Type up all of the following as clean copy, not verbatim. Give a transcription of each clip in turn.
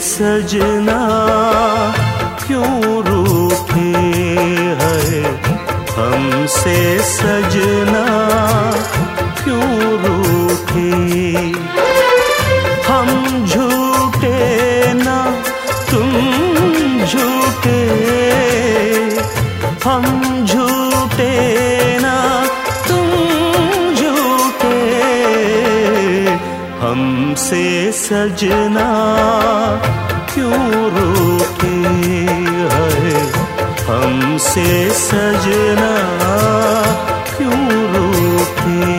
सजना क्यों रूठे है, हमसे सजना क्यों रूठे। हम झूठे ना तुम झूठे, हम झूठे ना तुम झूठे, हमसे सजना क्यों रूठे है, हमसे सजना क्यों रूठे।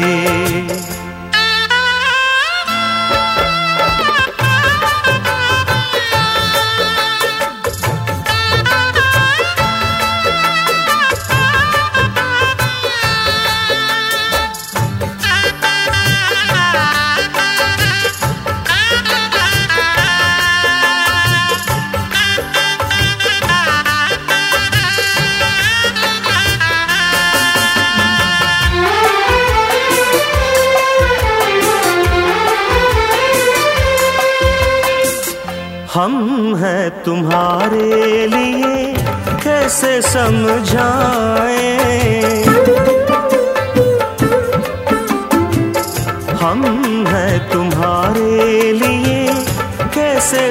हम हैं तुम्हारे लिए कैसे समझाएं, हम हैं तुम्हारे लिए कैसे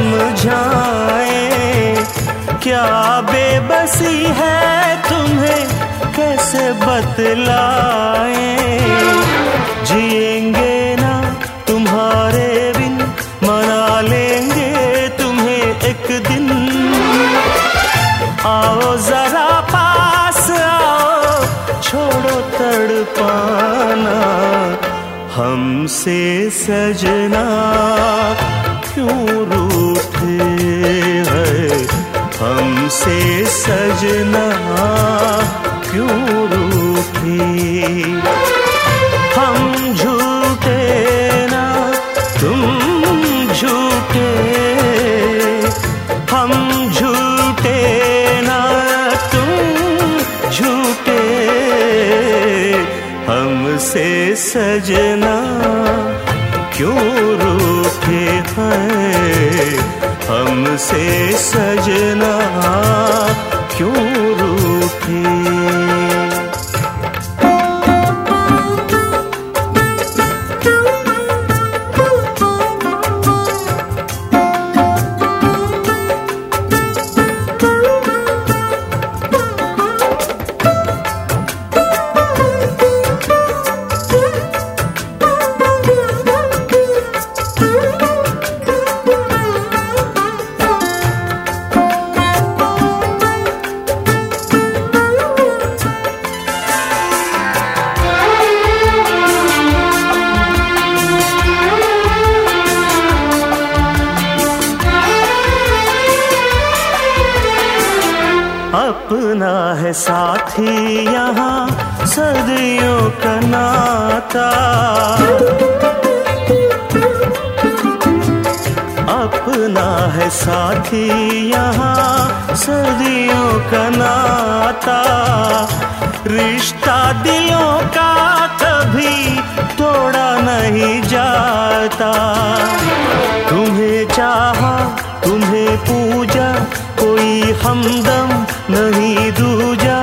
समझाएं। क्या बेबसी है तुम्हें कैसे बतलाएं। जिएंगे ना तुम्हारे बिन, मना लेंगे एक दिन। आओ जरा पास आओ, छोड़ो तड़पाना, हमसे सजना क्यों रूठे है, हमसे सजना क्यों रूठे। हम झूठे ना तुम झूठे, हम झूठे ना तुम झूठे, हमसे सजना क्यों रूठे हैं, हमसे सजना क्यों रूठे। अपना है साथी यहाँ सदियों का नाता, अपना है साथी यहाँ सदियों का नाता। रिश्ता दिलों का कभी तोड़ा नहीं जाता। तुम्हें चाहा तुम्हें पूजा, कोई हमदम नहीं दूजा।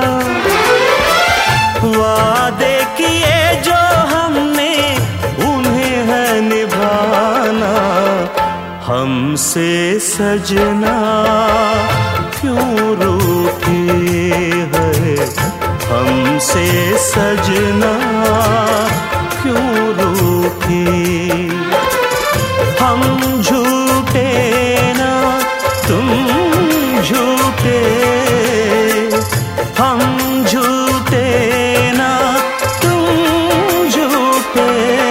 वादे किए जो हमने उन्हें है निभाना, हमसे सजना क्यों रूठे है, हमसे सजना क्यों रूठे। हम झूठे ना तुम झूठे, हम झूठे ना तुम झूठे,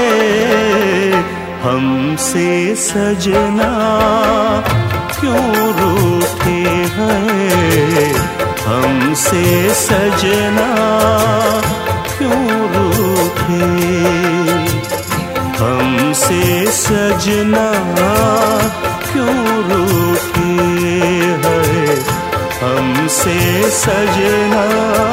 हमसे सजना क्यों रूठे हैं, हमसे सजना क्यों रूठे। हमसे सजना क्यों रूठे हैं, हमसे सजना